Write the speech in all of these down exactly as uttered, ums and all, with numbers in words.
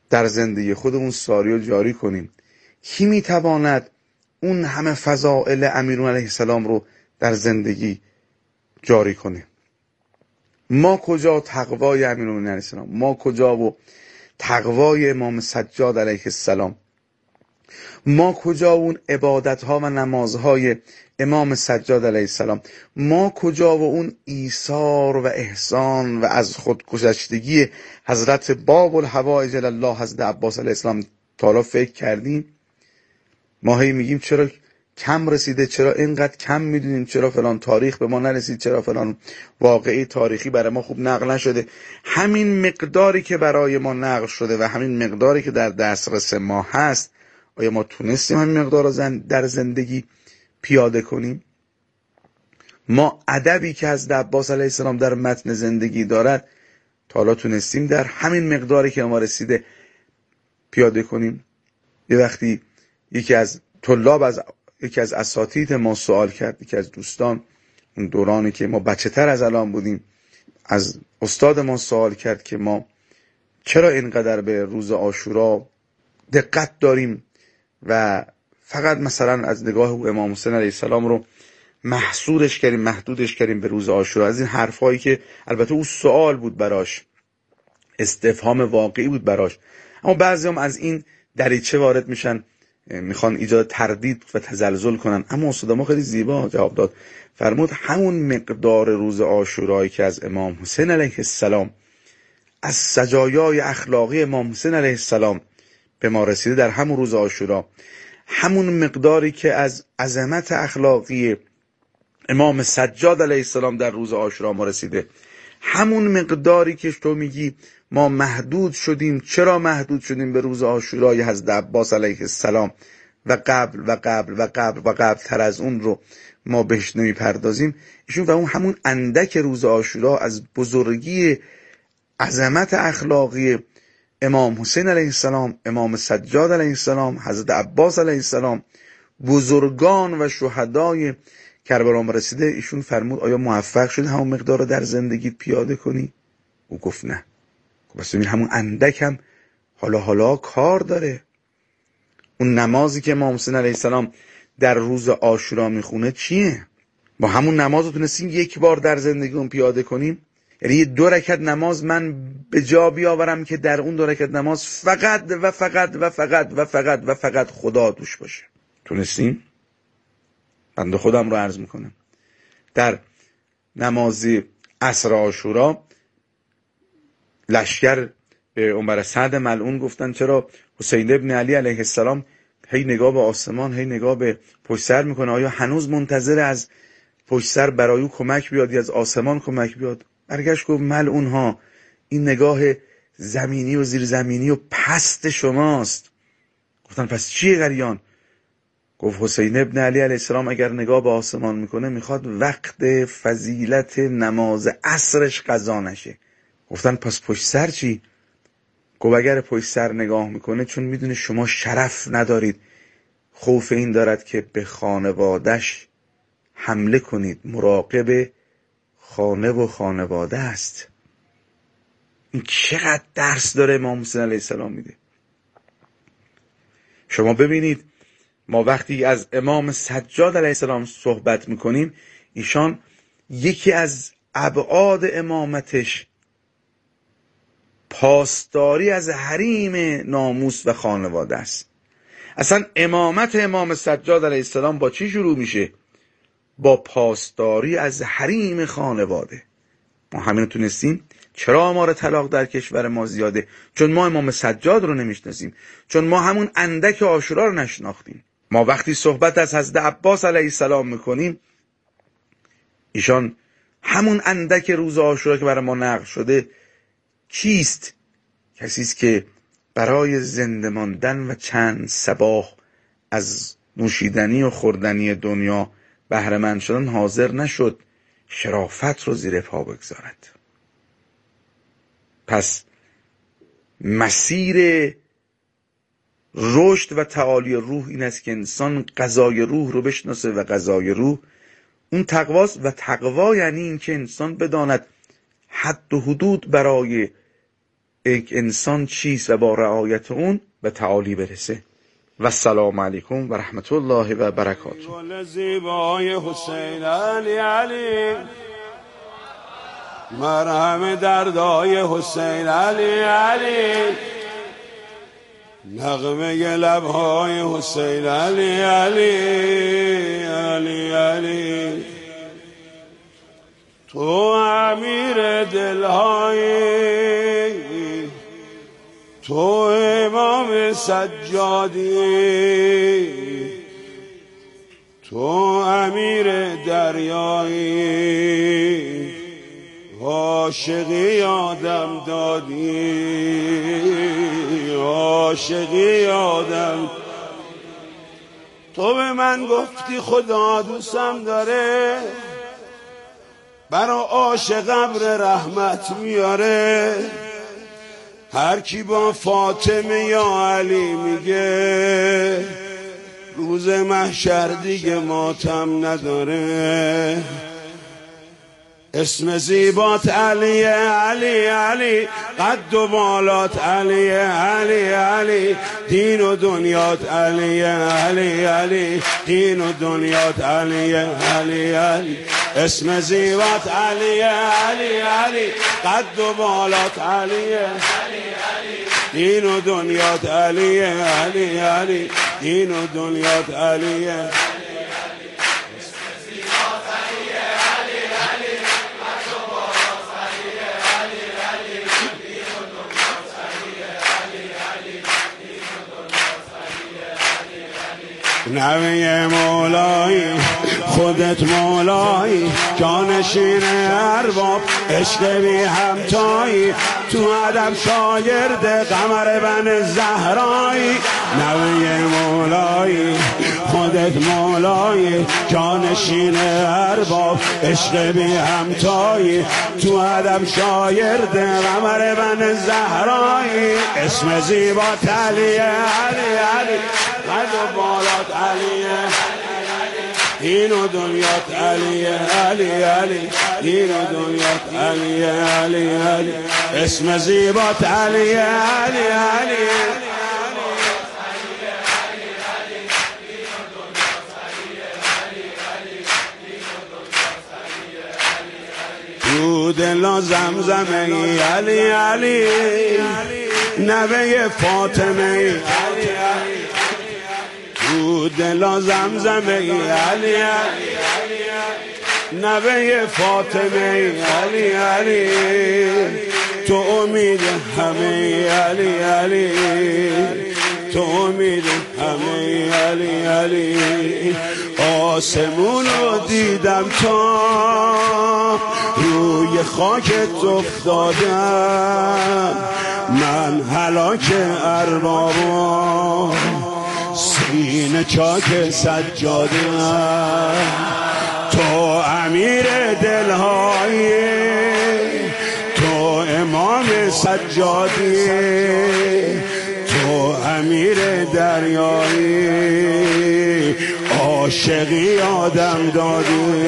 در زندگی خودمون ساری و جاری کنیم. کی میتواند اون همه فضائل امیرون علیه السلام رو در زندگی جاری کنه؟ ما کجا تقوای امیرون علیه السلام؟ ما کجا و تقوای امام سجاد علیه السلام؟ ما کجا اون عبادت ها و نمازهای امام سجاد علیه السلام؟ ما کجا و اون ایثار و احسان و از خود گذشتگی حضرت باب الحوائج الله حضرت عباس علیه السلام؟ تا حالا فکر کردیم؟ ما هی میگیم چرا کم رسیده، چرا اینقدر کم میدونیم، چرا فلان تاریخ به ما نرسید، چرا فلان واقعی تاریخی برای ما خوب نقل نشده. همین مقداری که برای ما نقل شده و همین مقداری که در دسترس ما هست، آیا ما تونستیم همین مقدار رو در زندگی پیاده کنیم؟ ما ادبی که از عباس علیه السلام در متن زندگی دارد تا حالا تونستیم در همین مقداری که ما رسیده پیاده کنیم؟ یه وقتی یکی از طلاب از یکی از اساتید ما سوال کرد، یکی از دوستان، اون دورانی که ما بچه تر از الان بودیم، از استاد ما سوال کرد که ما چرا اینقدر به روز عاشورا دقت داریم و فقط مثلا از نگاه امام حسین علیه السلام رو محصورش کردیم، محدودش کردیم به روز عاشورا. از این حرفایی که البته او سوال بود براش، استفهام واقعی بود براش، اما بعضی هم از این دریچه وارد میشن، میخوان ایجاد تردید و تزلزل کنن. اما استاد ما خیلی زیبا جواب داد، فرمود همون مقدار روز عاشورایی که از امام حسین علیه السلام، از سجایای اخلاقی امام حسین علیه السلام به ما رسیده در همون روز عاشورا، همون مقداری که از عظمت اخلاقی امام سجاد علیه السلام در روز عاشورا ما رسیده، همون مقداری که تو میگی ما محدود شدیم. چرا محدود شدیم به روز عاشورای حضرت عباس علیه السلام و قبل و قبل و قبل و قبل تر از اون رو ما بهش نمیپردازیم؟ ایشون و اون همون اندک روز عاشورا از بزرگی عظمت اخلاقی امام حسین علیه السلام، امام سجاد علیه السلام، حضرت عباس علیه السلام، بزرگان و شهدای کربلا رسیده. ایشون فرمود آیا موفق شدی همون مقدار رو در زندگیت پیاده کنی؟ او گفت نه. بس این همون اندک هم حالا حالا کار داره. اون نمازی که امام حسین علیه السلام در روز عاشورا میخونه چیه؟ با همون نماز رو تونستیم یک بار در زندگیمون پیاده کنیم؟ یعنی یه دو رکعت نماز من به جا بیاورم که در اون دو رکعت نماز فقط و فقط و فقط و فقط و فقط خدا توش باشه. تونستیم؟ بنده خودم رو عرض میکنم در نماز عصر عاشورا لشکر به عمر سعد ملعون گفتن چرا حسین ابن علی علیه السلام هی نگاه به آسمان، هی نگاه به پشت سر میکنه؟ آیا هنوز منتظر از پشت سر برای او کمک بیاد یا از آسمان کمک بیاد؟ برگشت گفت ملعون ها، این نگاه زمینی و زیرزمینی و پست شماست. گفتن پس چیه غریان؟ گفت حسین ابن علی علیه السلام اگر نگاه به آسمان میکنه میخواد وقت فضیلت نماز عصرش قضا نشه. گفتن پس پشت سر چی؟ گفت اگر پشت سر نگاه میکنه چون میدونه شما شرف ندارید، خوف این دارد که به خانوادش حمله کنید. مراقب خانه و خانواده است. این چقدر درس داره امام حسین علیه السلام میده. شما ببینید ما وقتی از امام سجاد علیه السلام صحبت میکنیم، ایشان یکی از ابعاد امامتش پاسداری از حریم ناموس و خانواده است. اصلا امامت امام سجاد علیه السلام با چی شروع میشه؟ با پاسداری از حریم خانواده. ما همین رو تونستیم. چرا آمار طلاق در کشور ما زیاده؟ چون ما امام سجاد رو نمیشناسیم، چون ما همون اندک عاشورا رو نشناختیم. ما وقتی صحبت از حضرت عباس علیه السلام میکنیم، ایشان همون اندک روز عاشورا که برای ما نقل شده کیست؟ کسی است که برای زنده ماندن و چند صباح از نوشیدنی و خوردنی دنیا بهره مند شدن حاضر نشد شرافت رو زیر پا بگذارد. پس مسیر رشد و تعالی روح این است که انسان غذای روح رو بشناسه و غذای روح اون تقواست. و تقوا یعنی این که انسان بداند حد و حدود برای یک انسان چیست و با رعایت اون به تعالی برسه. و السلام علیکم و رحمت الله و برکاته. گل زیبای حسین علی علی، مرهم دردای حسین علی علی، نغمه لبهای حسین علی علی علی علی. تو امیر دلهای، تو امام سجادی، تو امیر دریایی، عاشقی آدم دادی، عاشقی آدم. تو به من گفتی خدا دوستم داره، برا عاشق ابر رحمت میاره. هر کی با فاطمه یا علی میگه، روز محشر دیگه ماتم نداره. اسم زیبات علی علی علی، قد و بالات علی علی علی، دین و دنیات علی علی علی، دین و دنیات علی علی علی. اسم زیبات علی علی علی، قد و بالات علی علی علی، دین و دنیات علی علی علی، دین و دنیات علی علی. نبی مولایی خودت مولایی، جانشین ارباب عشق بی همتایی، تو ادب شاگرد قمر بن زهرایی. نبی مولایی خودت مولایی، جانشین ارباب عشق بی همتایی، تو ادب شاگرد قمر بن زهرایی. اسم زیبات علی علی علی، قد و بالات علی، دین و دنیات علی علی علی، دین و دنیات علی علی علی. اسم زیبات علی علی علی، دود لازم زمه علی علی، نوه فاطمه علی علی، دود لازم زمه علی علی، نوه فاطمه علی علی. تو امید همه علی علی، تو امید همه علی علی. آسمون رو دیدم تا روی خاکت افتادم، من هلاک اربابم سینه چاک سجادم. تو امیر دلهای، تو امام سجادی، تو امیر دریایی، عاشقی آدم دادی.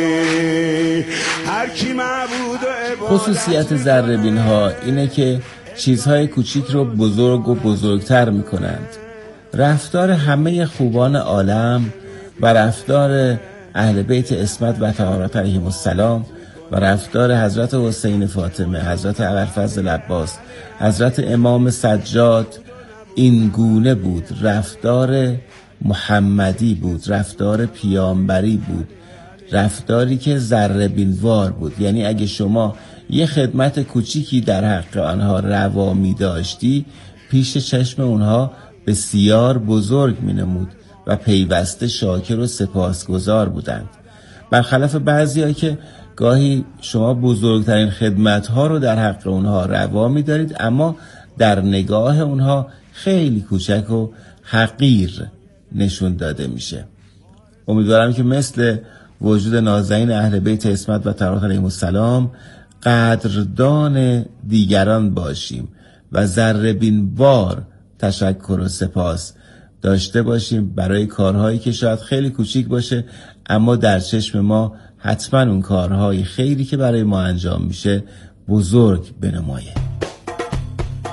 هر کی معبود و عبادت. خصوصیت ذره‌بین ها اینه که چیزهای کوچیک رو بزرگ و بزرگتر میکنند. رفتار همه خوبان عالم و رفتار اهل بیت عصمت و طهارت علیهم السلام و رفتار حضرت حسین فاطمه، حضرت ابوالفضل عباس، حضرت امام سجاد این گونه بود. رفتار محمدی بود، رفتار پیامبری بود، رفتاری که ذره بینوار بود. یعنی اگه شما یه خدمت کوچیکی در حق آنها روا می داشتی، پیش چشم اونها بسیار بزرگ می نمود و پیوسته شاکر و سپاسگزار بودند. برخلاف بعضی‌ها که گاهی شما بزرگترین خدمت‌ها رو در حق اونها روا می دارید، اما در نگاه اونها خیلی کوچک و حقیر نشون داده میشه. امیدوارم که مثل وجود نازنین اهل بیت عصمت و طهارت علیهم السلام قدردان دیگران باشیم و ذره بین بار تشکر و سپاس داشته باشیم برای کارهایی که شاید خیلی کوچیک باشه، اما در چشم ما حتما اون کارهای خیری که برای ما انجام میشه بزرگ بنمایه.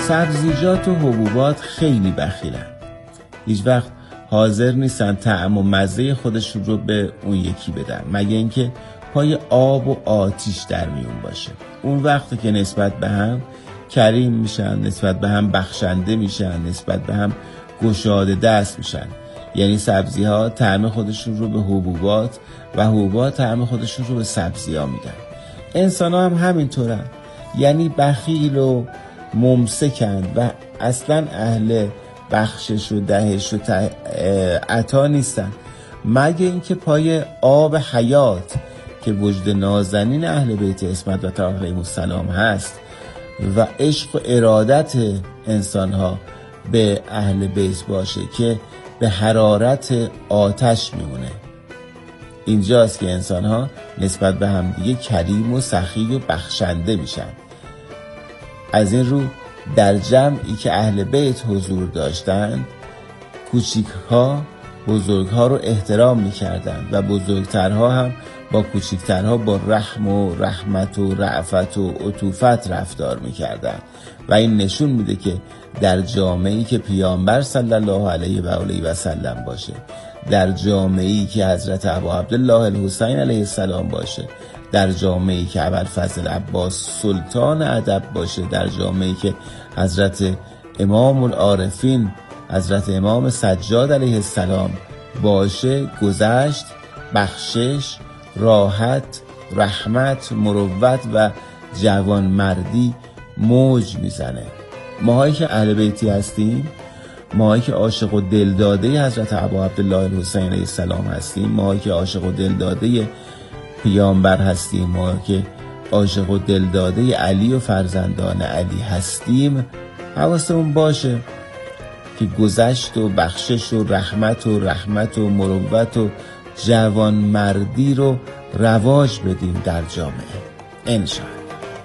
سبزیجات و حبوبات خیلی بخیلن، هیچ وقت حاضر نیستن طعم و مزه خودشون رو به اون یکی بدن، مگه اینکه پای آب و آتیش در میون باشه. اون وقتی که نسبت به هم کریم میشن، نسبت به هم بخشنده میشن، نسبت به هم گشاده دست میشن. یعنی سبزی ها طعم خودشون رو به حبوبات و حبوبات طعم خودشون رو به سبزی ها میدن. انسان ها هم همینطورن، یعنی بخیل و ممسکند و اصلا اهل بخشش و دهش و عطا نیستن، مگه اینکه پای آب حیات که وجد نازنین اهل بیت عصمت و طاهر علیهم السلام هست و عشق و ارادت انسان ها به اهل بیت باشه که به حرارت آتش میمونه. اینجاست که انسان ها نسبت به هم دیگه کریم و سخی و بخشنده میشن. از این رو در جمعی که اهل بیت حضور داشتند، کوچیک ها بزرگ ها رو احترام میکردند و بزرگترها هم با کوچیکترها با رحم و رحمت و رأفت و عطوفت رفتار میکردند و این نشون میده که در جامعه‌ای که پیامبر صلی الله علیه و آله و سلم باشه، در جامعه‌ای که حضرت ابو عبدالله الحسین علیه السلام باشه، در جامعه‌ای که ابوالفضل عباس سلطان ادب باشه، در جامعه‌ای که حضرت امام العارفین حضرت امام سجاد علیه السلام باشه، گذشت، بخشش، راحت، رحمت، مروت و جوانمردی موج میزنه. ماهایی که اهل بیتی هستیم، ماهایی که عاشق و دلداده حضرت ابو عبدالله الحسین علیه السلام هستیم، ماهایی که عاشق و دلداده پیامبر هستیم، ماهایی که عاشق و دلداده علی و فرزندان علی هستیم، حواسمون باشه که گذشت و بخشش و رحمت و رحمت و مروت و جوانمردی رو رواج بدیم در جامعه انشاءالله.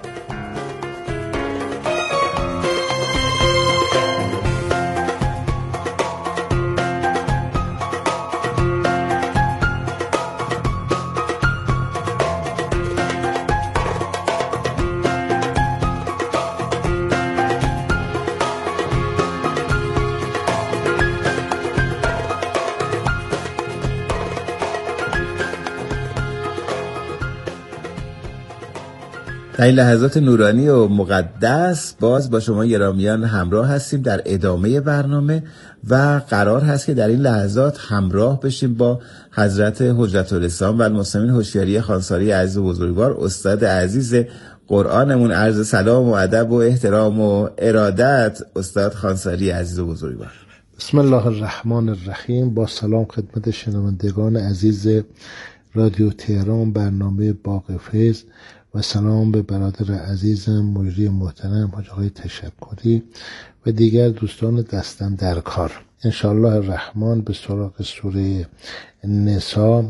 در این لحظات نورانی و مقدس باز با شما گرامیان همراه هستیم در ادامه برنامه و قرار هست که در این لحظات همراه بشیم با حضرت حجت الاسلام و المسلمین هوشیاری خانساری عزیز و بزرگوار، استاد عزیز قرآنمون. عرض سلام و ادب و احترام و ارادت استاد خانساری عزیز و بزرگوار. بسم الله الرحمن الرحیم. با سلام خدمت شنوندگان عزیز رادیو تهران، برنامه باغ فیض، و سلام به برادر عزیزم مجری محترم حاج آقای تشکری و دیگر دوستان دستن در کار. انشاءالله الرحمن به سراغ سوره نساء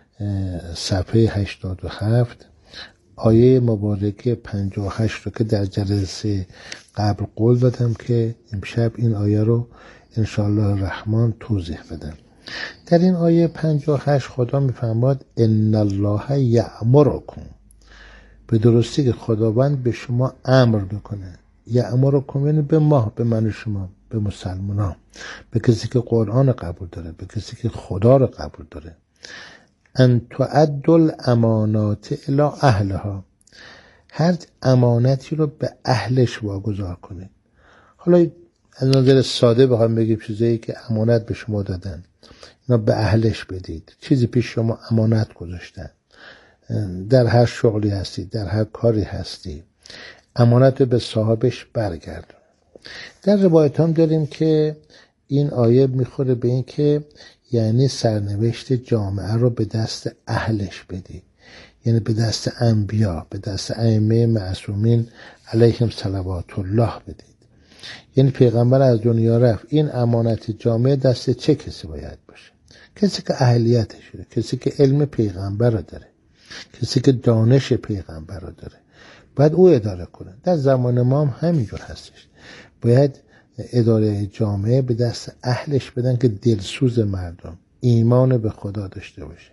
صفحه هشتاد و هفت آیه مبارکه پنجاه و هشت رو که در جلسه قبل قول دادم که امشب این آیه رو انشاءالله الرحمن توضیح بدم. در این آیه پنجاه و هشت خدا میفرماد ان الله یأمرکم، به درستی که خداوند به شما امر میکنه. یأمرکم یعنی به ما، به من و شما، به مسلمان ها، به کسی که قرآن قبول داره، به کسی که خدا رو قبول داره، ان تؤدوا الامانات الی اهلها، هر امانتی رو به اهلش واگذار کنید. حالا از نظر ساده بخوام بگیم چیزایی که امانت به شما دادن اینا به اهلش بدید. چیزی پیش شما امانت گذاشتن، در هر شغلی هستی، در هر کاری هستی، امانت به صاحبش برگردون. در روایت هم داریم که این آیه میخوره به این که یعنی سرنوشت جامعه رو به دست اهلش بدید، یعنی به دست انبیا، به دست ائمه معصومین علیهم صلوات الله بدید. یعنی پیغمبر از دنیا رفت، این امانت جامعه دست چه کسی باید باشه؟ کسی که اهلیتش داره، کسی که علم پیغمبر رو داره، کسی که دانش پیغمبر رو داره، باید او اداره کنه. در زمان ما هم همینجور هستش، باید اداره جامعه به دست اهلش بدن که دلسوز مردم، ایمان به خدا داشته باشه،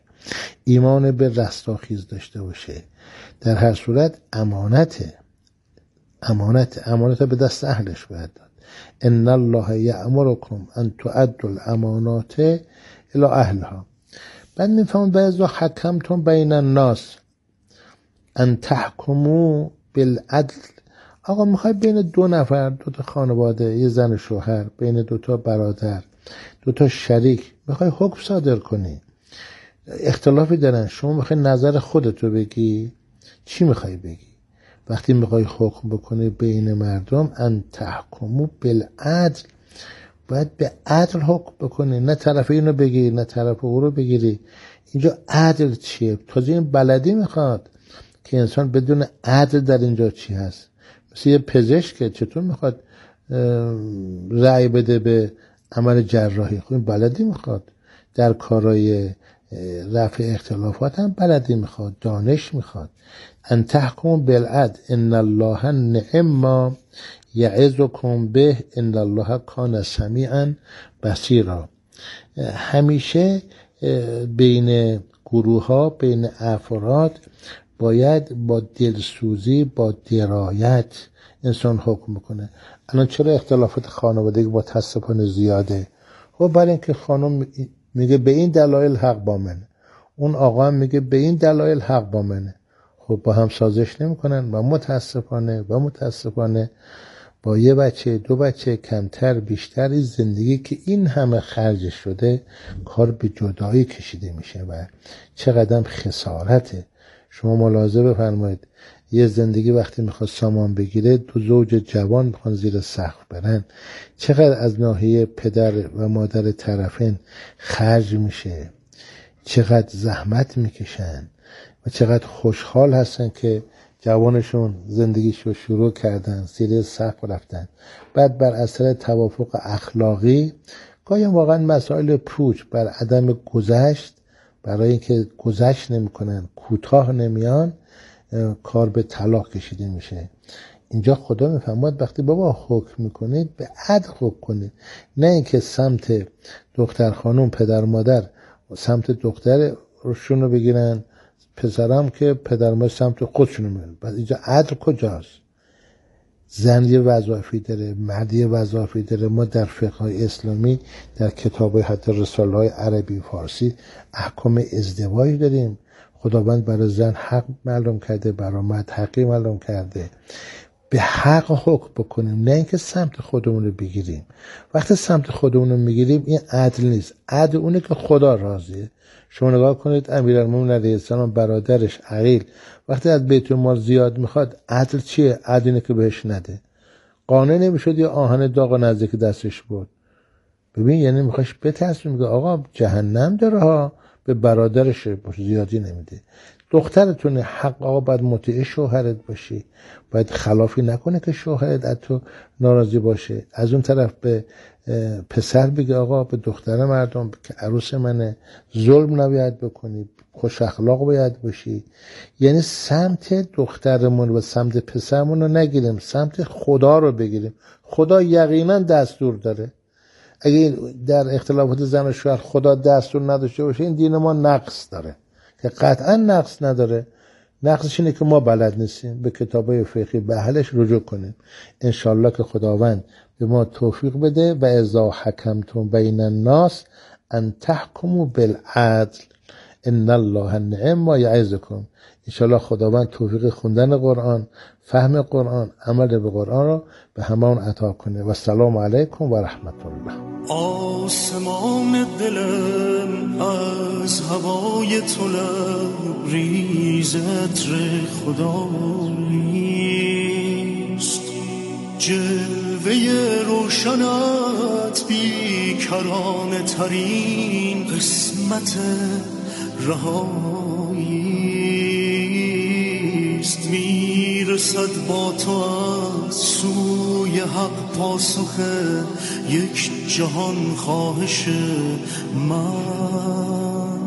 ایمان به رستاخیز داشته باشه. در هر صورت امانته، امانت امانت به دست اهلش باید داد. ان الله یأمرکم ان تؤدوا الامانات الی اهلها. بعد میفهمون بعضی حکمتون بین الناس ان تحکموا بالعدل. آقا میخوای بین دو نفر، دو تا خانواده، یه زن و شوهر، بین دو تا برادر، دو تا شریک میخوای حکم صادر کنی، اختلافی دارن، شما میخوای نظر خودتو بگی، چی میخوای بگی؟ وقتی میخوای حکم بکنی بین مردم ان تحکموا بالعدل، باید به عدل حکم بکنی، نه طرف اینو بگیری نه طرف او رو بگیری. اینجا عدل چیه؟ تازه این بلدی میخواد که انسان بدون عدل در اینجا چی هست. مثل یه پزشک چطور میخواد رأی بده به عمل جراحی؟ خب این بلدی میخواد. در کارهای رفع اختلافات هم بلدی میخواد، دانش میخواد. ان تحکم بالعدل ان الله نعم ما یعظکم به ان الله کان سمیعا بصیرا. همیشه بین گروه ها، بین افراد باید با دلسوزی، با درایت انسان حکم بکنه. الان چرا اختلافات خانوادگی متاسفانه زیاده؟ خب برای اینکه خانم میگه به این دلایل حق با منه، اون آقا هم میگه به این دلایل حق با منه. خب با هم سازش نمیکنن و متاسفانه و متاسفانه با یه بچه، دو بچه، کمتر بیشتر زندگی که این همه خرج شده کار به جدایی کشیده میشه و چقدر خسارته. شما ملاحظه بفرمایید یه زندگی وقتی میخواد سامان بگیره، دو زوج جوان میخوان زیر سقف برن، چقدر از ناحیه پدر و مادر طرفین خرج میشه، چقدر زحمت میکشن و چقدر خوشحال هستن که جوانشون زندگیشو شروع کردن، زیر سقف رفتن. بعد بر اثر توافق اخلاقی گاهی واقعا مسائل پوچ بر عدم گذشت، برای اینکه گذشت نمیکنن، کوتاه نمیان، کار به طلاق کشیده میشه. اینجا خدا میفهمد وقتی بابا حکم میکنید به عدل حکم کنید، نه اینکه سمت دختر خانم پدر مادر سمت دختر روشون رو بگیرن، پسرم که پدر مادر سمت خودشون رو میگیرن. بعد اینجا عدل کجاست؟ زن یه وظایفی داره، مرد یه وظایفی داره. ما در فقه اسلامی در کتاب‌های حتی رساله های عربی فارسی احکام ازدواج داریم. خداوند برای زن حق معلوم کرده، برای مرد حقی معلوم کرده. به حق حکم بکنیم، نه اینکه سمت خودمون رو بگیریم. وقتی سمت خودمون رو میگیریم این عدل نیست. عدل اونه که خدا راضیه. شما نگاه کنید امیرالمومنین علیه السلام برادرش عقیل وقتی از بیت المال زیاد میخواد، عدل چیه؟ عدل اینه که بهش نده. قانع نمیشد یا آهن داغ نزدیک دستش بود. ببین یعنی میخواش بترسه، میگه آقا جهنم داره ها، به برادرش زیادی نمیده. دخترتون حق آقا باید مطیع شوهرت باشی، باید خلافی نکنه که شوهرت از تو ناراضی باشه. از اون طرف به پسر بگه آقا به دختر مردم که عروس منه ظلم نباید بکنی، خوش اخلاق باید باشی. یعنی سمت دخترمون و سمت پسرمون رو نگیریم، سمت خدا رو بگیریم. خدا یقینا دستور داره. اگه در اختلافات زن و شوهر خدا دستور نداشته باشه این دین ما نقص داره، که قطعا نقص نداره. نقصش اینه که ما بلد نیستیم. به کتابای فقهی به اهلش رجوع کنیم. انشالله که خداوند به ما توفیق بده. و اذا حکمتم بین الناس ان تحکموا بالعدل ان الله نعم ما یعظکم. انشالله خداوند توفیق خوندن قرآن، فهم قرآن، عمل به قرآن رو به همون عطا کنه. و السلام علیکم و رحمت الله. آسمان دلم از هوای تو لبریز عطر خداییست، جلوه روشنت بیکرانه ترین قسمت رهاییست. میرسد با تو از سوی حق پاسخ یک جهان خواهش من،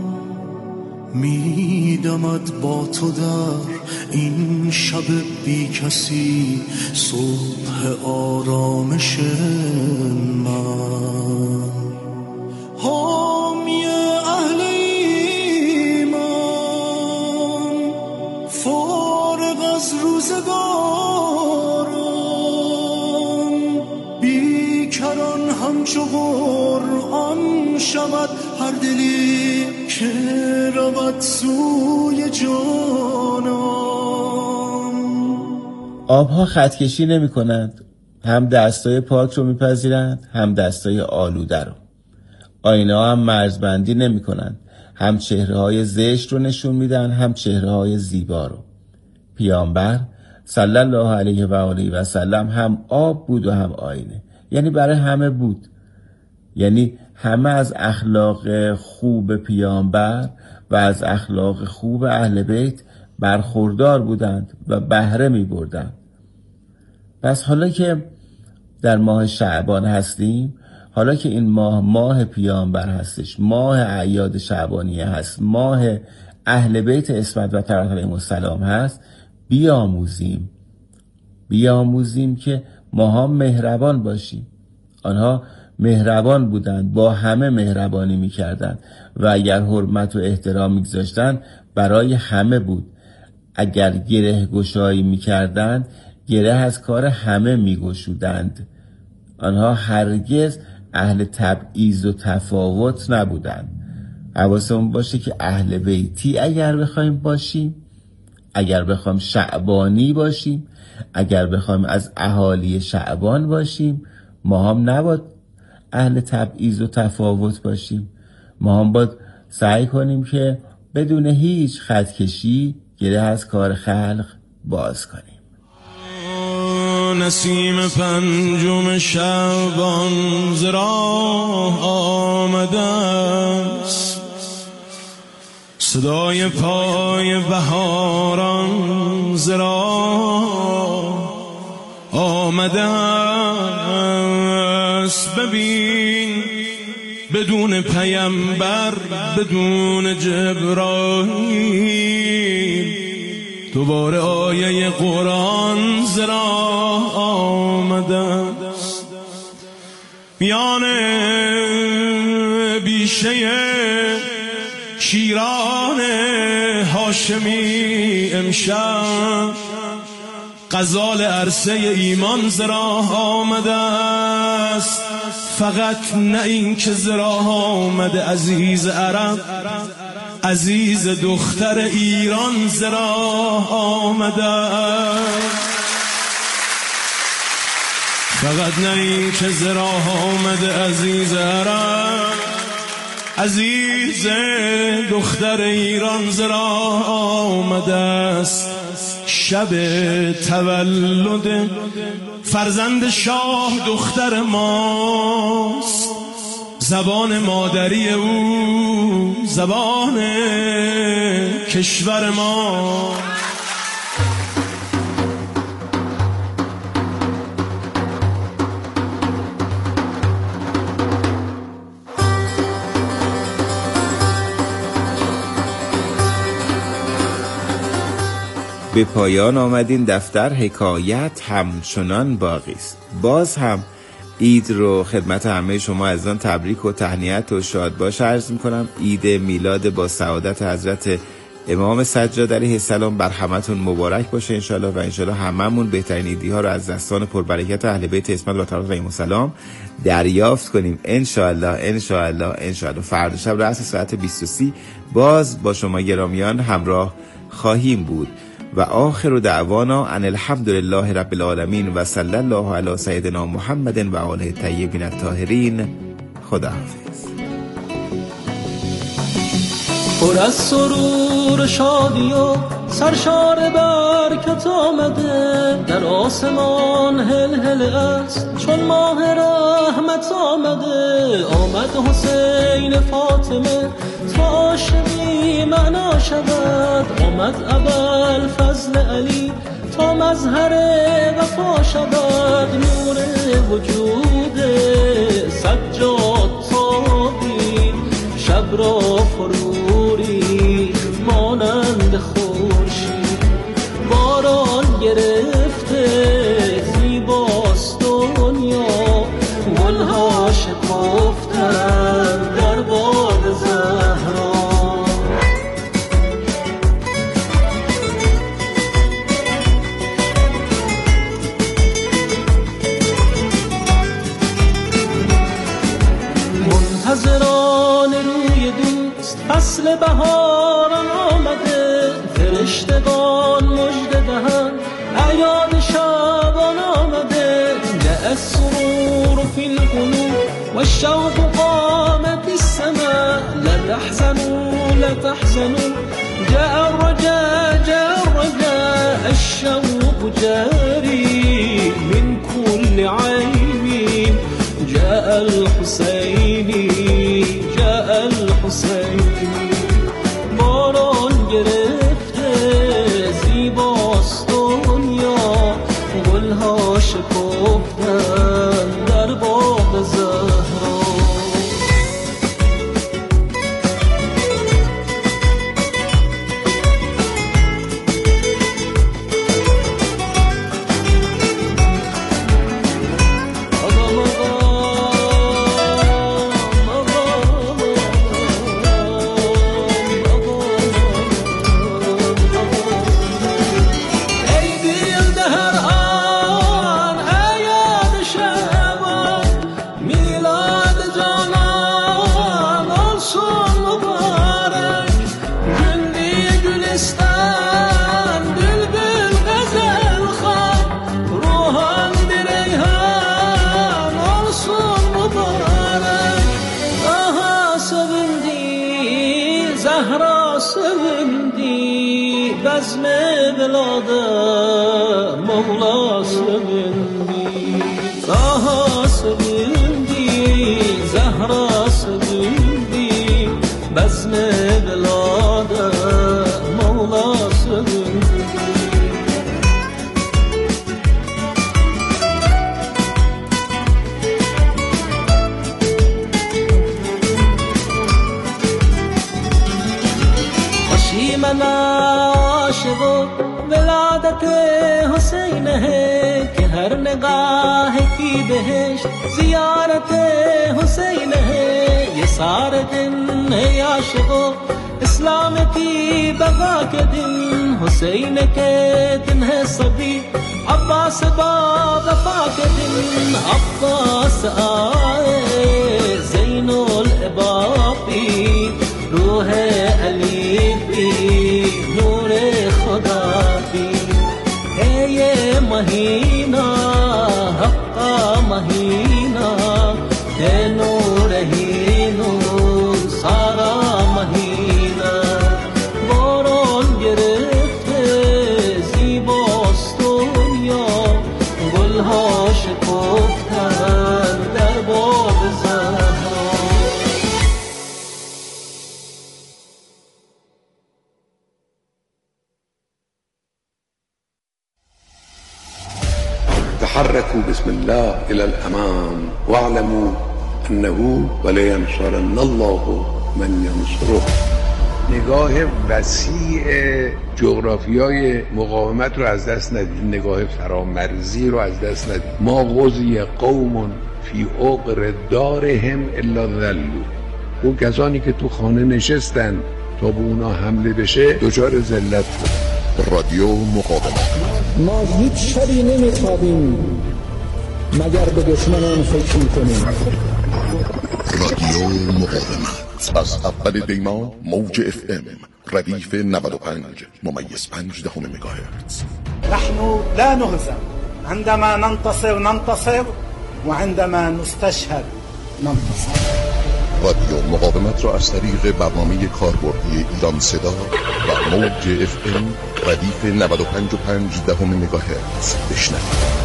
میدمد با تو در این شب بی کسی صبح آرامش من. حامی اهل ایمان فارغ از روزگار همچو قرآن شود هر دلی که رود سوی جانان. آبها خطکشی نمی کنند، هم دستای پاک رو میپذیرند هم دستای آلوده رو. آینه ها هم مرزبندی نمی کنند، هم چهره های زشت رو نشون میدن هم چهره های زیبا رو. پیامبر صلی الله علیه و آله و سلم هم آب بود و هم آینه، یعنی برای همه بود. یعنی همه از اخلاق خوب پیامبر و از اخلاق خوب اهل بیت برخوردار بودند و بهره می بردند. پس حالا که در ماه شعبان هستیم، حالا که این ماه ماه پیامبر هستش، ماه اعیاد شعبانیه هست، ماه اهل بیت عصمت و طهارت علیهم السلام هست، بیاموزیم بیاموزیم که ماها مهربان باشیم. آنها مهربان بودند، با همه مهربانی میکردند و اگر حرمت و احترام میگذاشتند برای همه بود. اگر گره گشایی میکردند گره از کار همه میگشودند. آنها هرگز اهل تبعیض و تفاوت نبودند. حواسمون باشه که اهل بیتی اگر بخوایم باشیم، اگر بخوایم شعبانی باشیم، اگر بخوایم از اهالی شعبان باشیم، ما هم نباید اهل تبعیض و تفاوت باشیم. ما هم باید سعی کنیم که بدون هیچ خطکشی گره از کار خلق باز کنیم. نسیم پنجم شعبان ز راه آمده است، صدای پای بهاران ز راه آمده است. ببین بدون پیامبر، بدون جبرائیل، دوباره آیه قرآن ز راه آمده است. میان بیشه شیران هاشمی امشب غزال عرصه ایمان ز راه آمده است. فقط نه این که ز راه آمده عزیز عرب، عزیز دختر ایران ز راه آمده است. فقط نه این که ز راه آمده عزیز عرب، عزیز دختر ایران ز راه آمده است. شب تولد فرزند شاه دختر ماست، زبان مادری او زبان کشور ما. به پایان آمد این دفتر، حکایت همچنان باقی است. باز هم عید رو خدمت همه شما عزیزان تبریک و تهنیت و شاد باش عرض میکنم. عید میلاد با سعادت حضرت امام سجاد علیه السلام بر همتون مبارک باشه انشالله، و انشالله هممون بهترین عیدی ها رو از دستان پربرکت اهل بیت عصمت و طهارت علیهم السلام دریافت کنیم انشالله انشالله انشالله. فردا شب رأس ساعت بیست و سه باز با شما گرامیان همراه خواهیم بود. و آخر دعوانا ان الحمد لله رب العالمین و صلی الله علی سیدنا محمد و آله الطیبین الطاهرین. خدا حافظ. پر از سرور شادی و سرشار برکت آمده، در آسمان هل هل است چون ماه رحمت آمده. آمد حسین فاطمه تا عاشقی معنا شود، آمد ابوالفضل علی تا مظهر وفا شود. نور وجود سجاد تابید شب را فرو ریخت مانند خورشید. باران گرفته زیباست دنیا، گلها شکفتند در باغ زهرا. عاشقان مژده دهند اعیاد شعبان آمده جاء السرور في القلوب والشوق قام في السماء لا تحزنوا لا تحزنوا جاء الرجاء جاء الرجاء الشوق جاري من كل عين جاء الحسين جاء الحسين باران گرفته زیباست دنیا گلها شکفتن در باغ زهرا بزم بلاد مولا سبندی زهرا سبندی زهرا سبندی بزم بلاد مولا سبندی خوشی من عاشق ولادت حسین ہے کہ ہر نگاہ کی بہشت زیارت حسین ہے یہ سارے دن ہے عاشقو اسلام کی بقا کے دن حسین کے دن ہے سبھی عباس با وفا کے دن عباس آئے زین العباپی روح علی پی نور خدا پی ہے یہ مہینہ حق کا مہینہ ہے نور ہی نور سارا مہینہ باران گرفته زیباست دنیا گلها شکفتن در باغ زهرا تحركوا بسم الله إلى الأمام واعلموا أنه ولينصرن الله من ينصره. نگاه وسیع جغرافیای مقاومت رو از دست ندید، نگاه فرامرزی رو از دست ندید. ما غزی قوم فی عقر دارهم الا ذلوا. اون کسانی که تو خانه نشستن تا به اونا حمله بشه دچار ذلت شد. رادیو مقاومت. ما هیچ شبی نمیخوابیم مگر به دشمنان فکر میکنیم. رادیو مقاومت از اول دیما موج اف ام ردیف نود و پنج ممیز پنج دهم مگاهرتز. نحن لا نهزم عندما ننتصر ننتصر وعندما نستشهد ننتصر. رادیو مقاومت را از طریق برنامه کاربردی ایران صدا و موج اف ام ردیف نود و پنج و پنج دهم مگاهرتز بشنوید.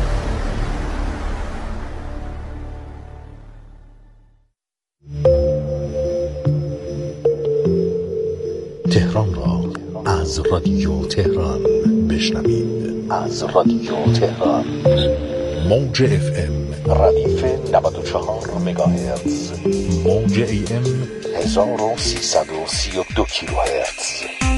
تهران را از رادیو تهران بشنوید. از رادیو تهران موج اف ام ردیف نود و چهار مگاهرتز، موج ای ام هزار و سیصد و سی و دو کیلوهرتز.